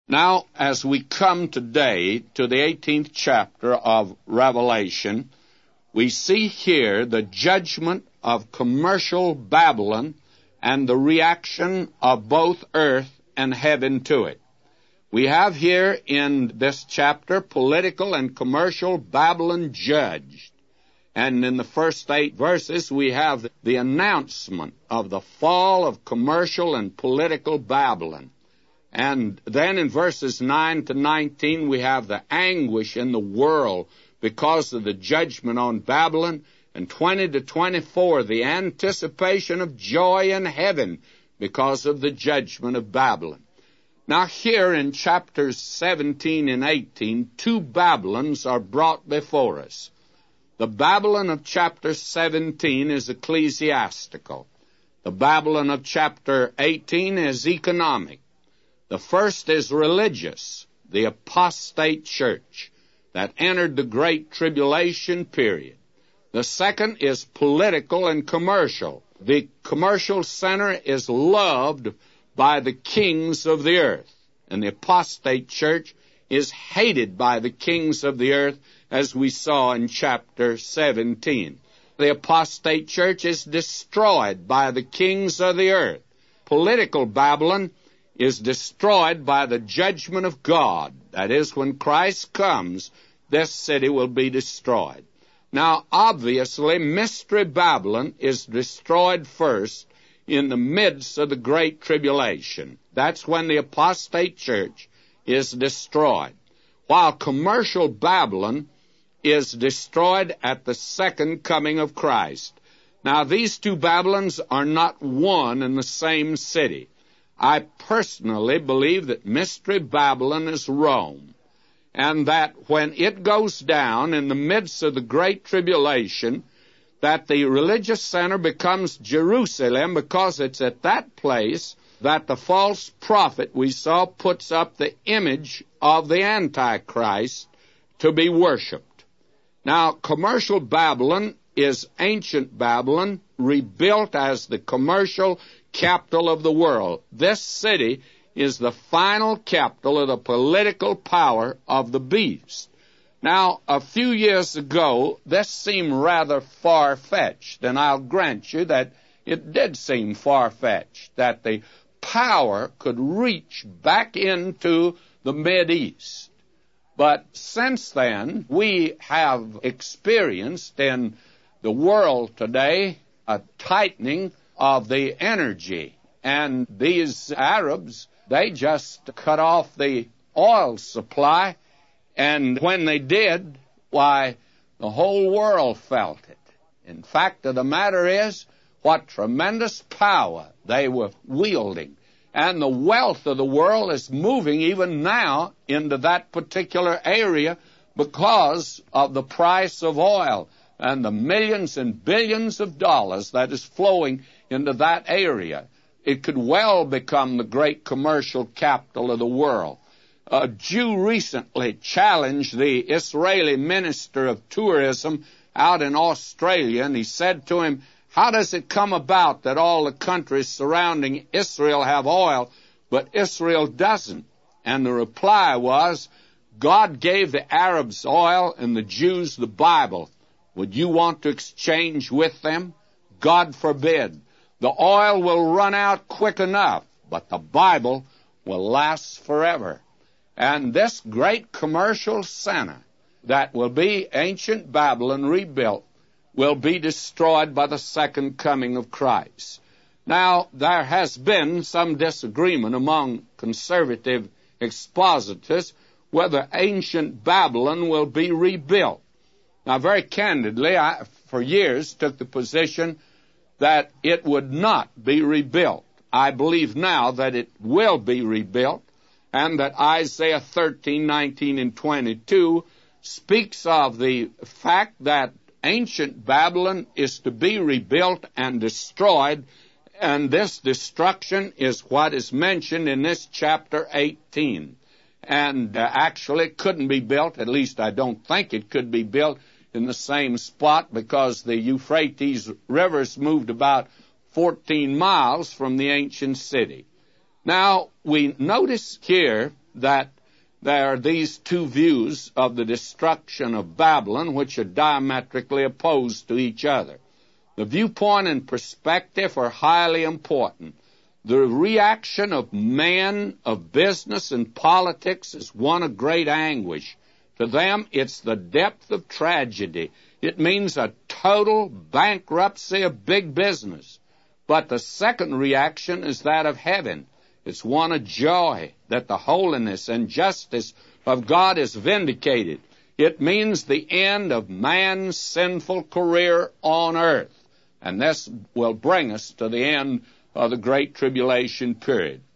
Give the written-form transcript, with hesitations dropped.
Now, as we come today to the 18th chapter of Revelation, we see here the judgment of commercial Babylon and the reaction of both earth and heaven to it. We have here in this chapter political and commercial Babylon judged. And in the first 8 verses, we have the announcement of the fall of commercial and political Babylon. And then in verses 9 to 19, we have the anguish in the world because of the judgment on Babylon. And 20 to 24, the anticipation of joy in heaven because of the judgment of Babylon. Now here in chapters 17 and 18, 2 Babylons are brought before us. The Babylon of chapter 17 is ecclesiastical. The Babylon of chapter 18 is economic. The first is religious, the apostate church that entered the Great Tribulation period. The second is political and commercial. The commercial center is loved by the kings of the earth, and the apostate church is hated by the kings of the earth, as we saw in chapter 17. The apostate church is destroyed by the kings of the earth. Political Babylon is destroyed by the judgment of God. That is, when Christ comes, this city will be destroyed. Now, obviously, Mystery Babylon is destroyed first in the midst of the Great Tribulation. That's when the apostate church is destroyed, while commercial Babylon is destroyed at the second coming of Christ. Now, these 2 Babylons are not one in the same city. I personally believe that Mystery Babylon is Rome, and that when it goes down in the midst of the Great Tribulation, that the religious center becomes Jerusalem, because it's at that place that the false prophet we saw puts up the image of the Antichrist to be worshipped. Now, commercial Babylon is ancient Babylon, rebuilt as the commercial capital of the world. This city is the final capital of the political power of the beast. Now, a few years ago, this seemed rather far-fetched, and I'll grant you that it did seem far-fetched, that the power could reach back into the Mideast. But since then, we have experienced in the world today a tightening of the energy. And these Arabs, they just cut off the oil supply, and when they did, why, the whole world felt it. In fact of the matter is, what tremendous power they were wielding. And the wealth of the world is moving even now into that particular area because of the price of oil and the millions and billions of dollars that is flowing into that area. It could well become the great commercial capital of the world. A Jew recently challenged the Israeli minister of tourism out in Australia, and he said to him, how does it come about that all the countries surrounding Israel have oil, but Israel doesn't? And the reply was, God gave the Arabs oil and the Jews the Bible. Would you want to exchange with them? God forbid. The oil will run out quick enough, but the Bible will last forever. And this great commercial center that will be ancient Babylon rebuilt will be destroyed by the second coming of Christ. Now, there has been some disagreement among conservative expositors whether ancient Babylon will be rebuilt. Now, very candidly, I, for years, took the position that it would not be rebuilt. I believe now that it will be rebuilt, and that Isaiah 13, 19, and 22 speaks of the fact that ancient Babylon is to be rebuilt and destroyed, and this destruction is what is mentioned in this chapter 18. And actually, it couldn't be built, at least I don't think it could be built in the same spot, because the Euphrates rivers moved about 14 miles from the ancient city. Now, we notice here that there are these two views of the destruction of Babylon which are diametrically opposed to each other. The viewpoint and perspective are highly important. The reaction of men of business and politics is one of great anguish. To them, it's the depth of tragedy. It means a total bankruptcy of big business. But the second reaction is that of heaven. It's one of joy that the holiness and justice of God is vindicated. It means the end of man's sinful career on earth. And this will bring us to the end of the Great Tribulation period.